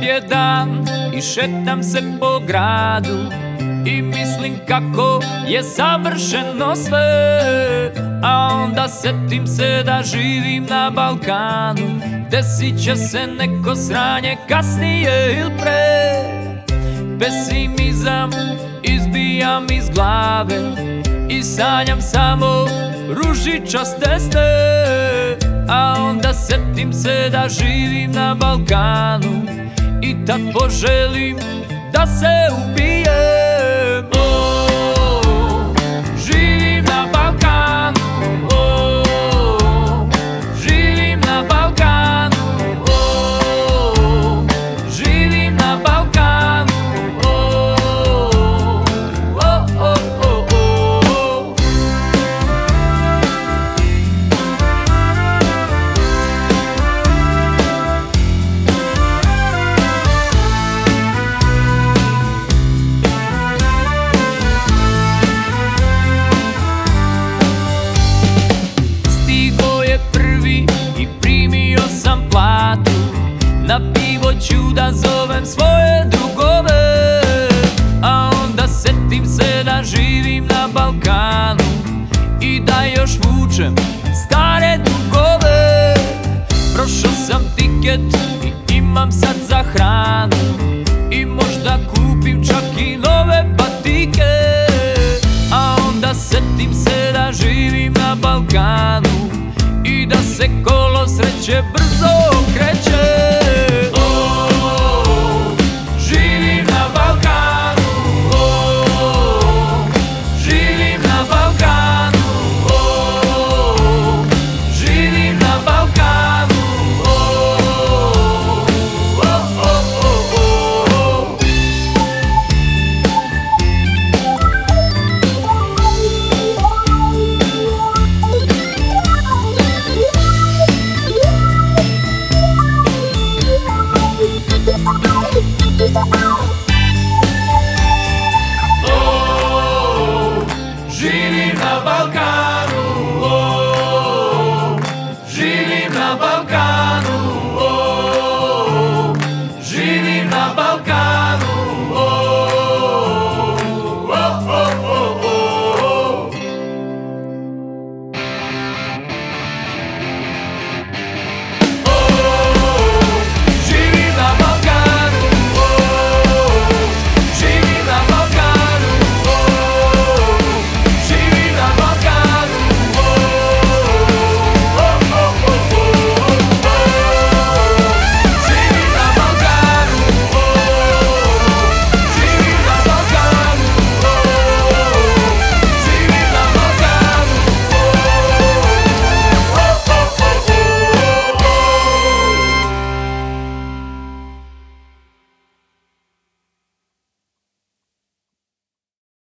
je dan i šetam se po gradu i mislim kako je savršeno sve, a onda setim se da živim na Balkanu. Desit će se neko sranje kasnije ili pre. Pesimizam izbijam iz glave i sanjam samo ružičaste sne, a onda setim se da živim na Balkanu i tad poželim da se ubijem. Živim na Balkanu, živim na Balkanu, živim na Balkanu. Na pivo ću da zovem svoje drugove, a onda setim se da živim na Balkanu i da još vučem stare dugove. Prošao sam tiket i imam sad za hranu i možda kupim čak i nove patike, a onda setim se da živim na Balkanu i da se kolo sreće brzo